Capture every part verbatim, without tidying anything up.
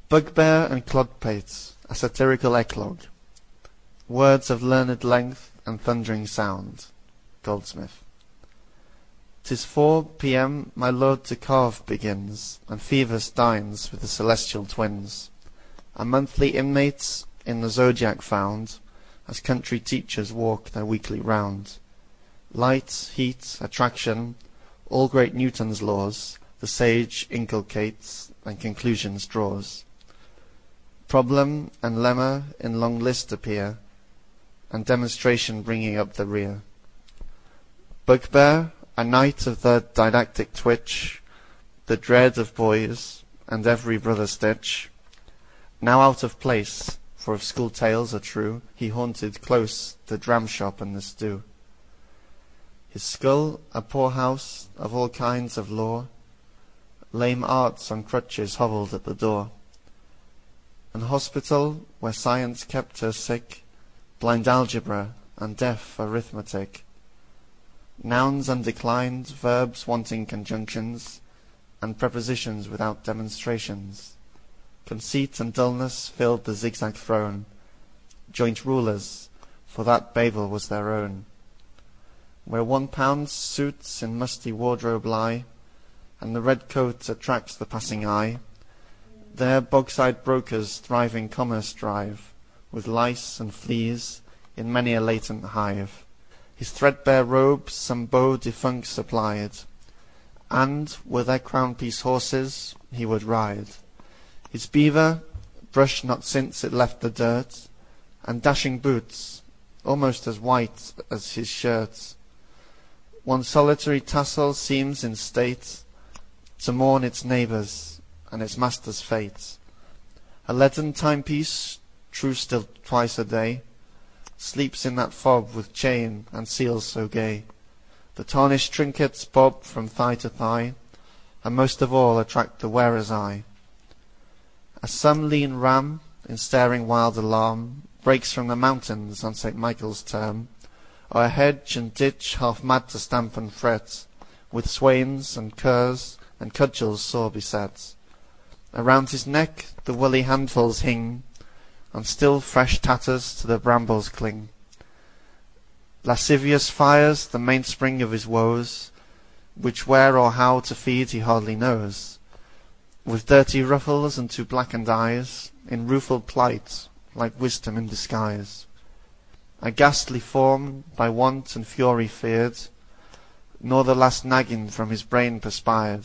Bugbear and Clodpate, a satirical eclogue. Words of learned length and thundering sound. Goldsmith. 'Tis four P M, my lord to carve begins, and Phoebus dines with the celestial twins. A monthly inmates in the zodiac found, as country teachers walk their weekly round. Light, heat, attraction, all great Newton's laws, the sage inculcates and conclusions draws. Problem and lemma in long list appear, and demonstration bringing up the rear. Bugbear, a knight of the didactic twitch, the dread of boys, and every brother stitch. Now out of place, for if school tales are true, he haunted close the dram shop and the stew. His skull a poorhouse of all kinds of lore, lame arts on crutches hobbled at the door. An hospital where science kept her sick, blind algebra and deaf arithmetic. Nouns undeclined, verbs wanting conjunctions, and prepositions without demonstrations. Conceit and dullness filled the zigzag throne, joint rulers, for that Babel was their own. Where one pound suits in musty wardrobe lie, and the red coat attracts the passing eye, there bogside brokers thriving commerce drive, with lice and fleas in many a latent hive. His threadbare robes some beau defunct supplied, and, were their crown-piece horses, he would ride. His beaver, brushed not since it left the dirt, and dashing boots, almost as white as his shirt. One solitary tassel seems in state to mourn its neighbours and its master's fate. A leaden timepiece, true still twice a day, sleeps in that fob with chain and seals so gay. The tarnished trinkets bob from thigh to thigh, and most of all attract the wearer's eye. As some lean ram, in staring wild alarm, breaks from the mountains on Saint Michael's term, or a hedge and ditch half mad to stamp and fret, with swains and curs and cudgels sore beset. Around his neck the woolly handfuls hing, and still fresh tatters to the brambles cling. Lascivious fires the mainspring of his woes, which where or how to feed he hardly knows. With dirty ruffles and two blackened eyes, in rueful plight, like wisdom in disguise. A ghastly form, by want and fury feared, nor the last nagging from his brain perspired.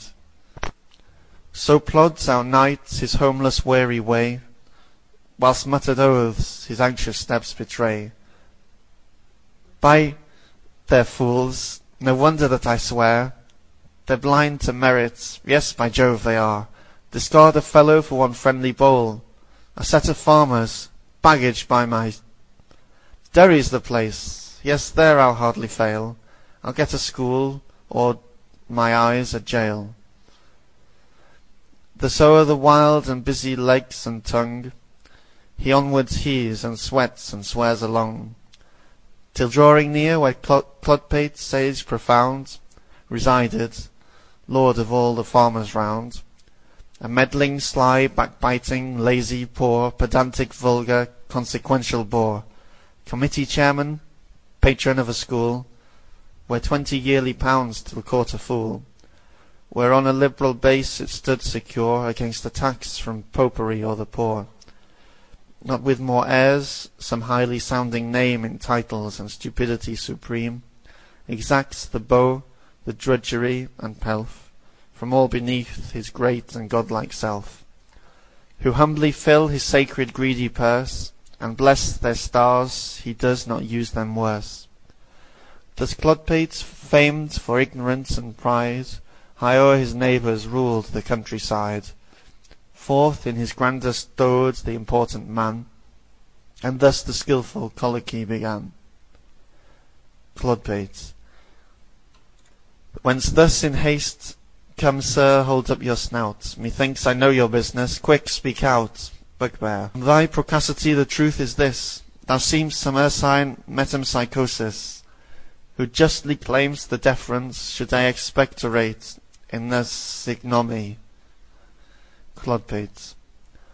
So plods our knight his homeless weary way, whilst muttered oaths his anxious steps betray. By their fools, no wonder that I swear, they're blind to merit, yes, by Jove they are. Discard a fellow for one friendly bowl, a set of farmers, baggage by my... Derry's the place, yes, there I'll hardly fail, I'll get a school, or my eyes a jail. The sower the wild and busy legs and tongue, he onwards heaves and sweats and swears along, till drawing near where Clod Clodpate, sage profound, resided, lord of all the farmers round. A meddling, sly, backbiting, lazy, poor, pedantic, vulgar, consequential bore, committee chairman, patron of a school, where twenty yearly pounds till caught a fool, where on a liberal base it stood secure against attacks from popery or the poor. Not with more airs, some highly sounding name in titles and stupidity supreme, exacts the bow, the drudgery and pelf, from all beneath his great and godlike self, who humbly fill his sacred greedy purse, and bless their stars he does not use them worse. Thus Clodpate, famed for ignorance and pride, high o'er his neighbours ruled the countryside. Forth in his grandeur stowed the important man, and thus the skilful colloquy began. Clodpate. Whence thus in haste, come, sir, hold up your snout. Methinks I know your business. Quick, speak out. Bugbear. From thy procacity the truth is this: thou seemst some ursine metempsychosis, who justly claims the deference should I expectorate in this ignominy. Clodpate.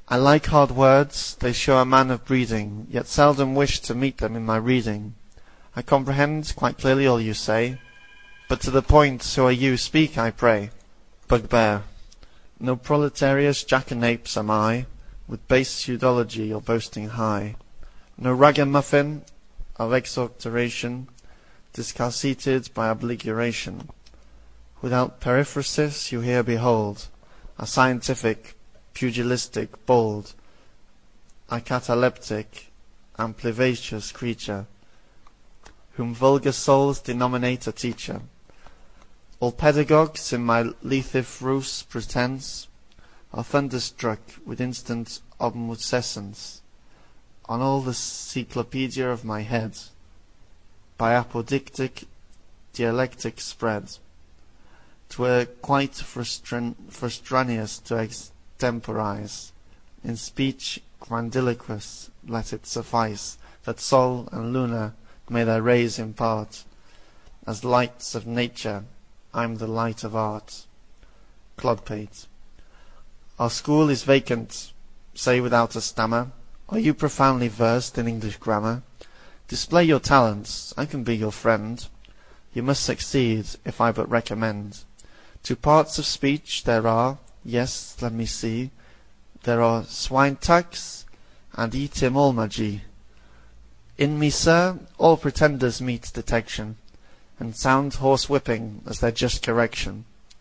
I like hard words, they show a man of breeding, yet seldom wish to meet them in my reading. I comprehend quite clearly all you say, but to the point, who are you? Speak, I pray. Bugbear. No proletarious jackanapes am I, with base pseudology or boasting high. No ragamuffin of exhortation, discalceted by obliteration. Without periphrasis you here behold a scientific, pugilistic, bold, a cataleptic, amplivacious creature, whom vulgar souls denominate a teacher. All pedagogues in my lethe-frus pretense are thunderstruck with instant obmulcescence on all the cyclopedia of my head, by apodictic dialectic spread. 'Twere quite frustran frustraneous to extemporize, in speech grandiloquous let it suffice, that Sol and Luna may their rays impart. As lights of nature, I'm the light of art. Clodpate. Our school is vacant, say without a stammer. Are you profoundly versed in English grammar? Display your talents, I can be your friend. You must succeed, if I but recommend. Two parts of speech there are, yes, let me see. There are swine-tax and etymology. In me, sir, all pretenders meet detection, and sound horse-whipping as their just correction.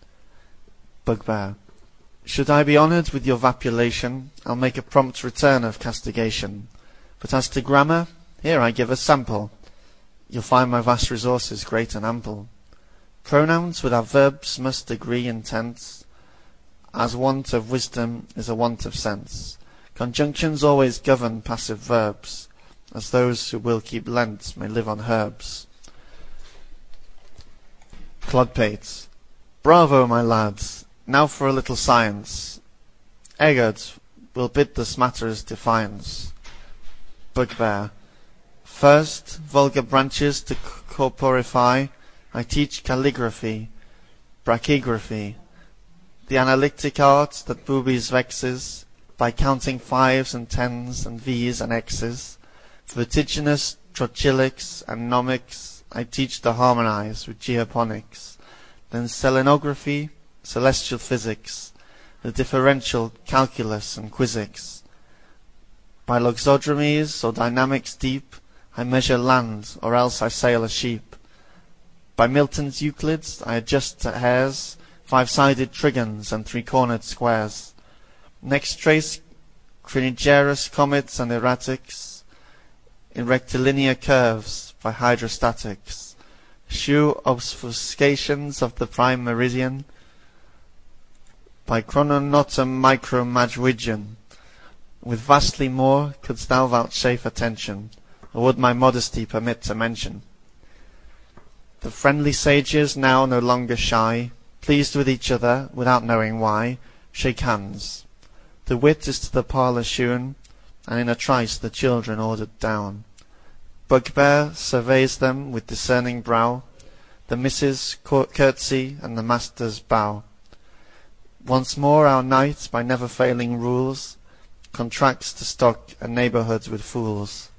Bugbear. Should I be honoured with your vapulation, I'll make a prompt return of castigation. But as to grammar, here I give a sample. You'll find my vast resources great and ample. Pronouns without verbs must agree in tense, as want of wisdom is a want of sense. Conjunctions always govern passive verbs, as those who will keep Lent may live on herbs. Clodpate. Bravo, my lads! Now for a little science. Eggard will bid the smatterers defiance. Bugbear. First, vulgar branches to corporify, I teach calligraphy, brachygraphy, the analytic art that boobies vexes, by counting fives and tens and v's and x's. Vertiginous trochilics and nomics, I teach to harmonize with geoponics. Then selenography, celestial physics, the differential calculus and quisics. By loxodromies or dynamics deep, I measure land, or else I sail a sheep. By Milton's Euclids, I adjust to hairs, five-sided trigons and three-cornered squares. Next trace Crinigerous comets and erratics in rectilinear curves by hydrostatics. Shew obfuscations of the prime meridian by chrononotum micro-magwidgeon. With vastly more couldst thou vouchsafe attention, or would my modesty permit to mention. The friendly sages, now no longer shy, pleased with each other, without knowing why, shake hands. The wit is to the parlour shewn, and in a trice the children ordered down. Bugbear surveys them with discerning brow, the misses curtsy and the masters bow. Once more our knight, by never failing rules, contracts to stock a neighbourhood with fools.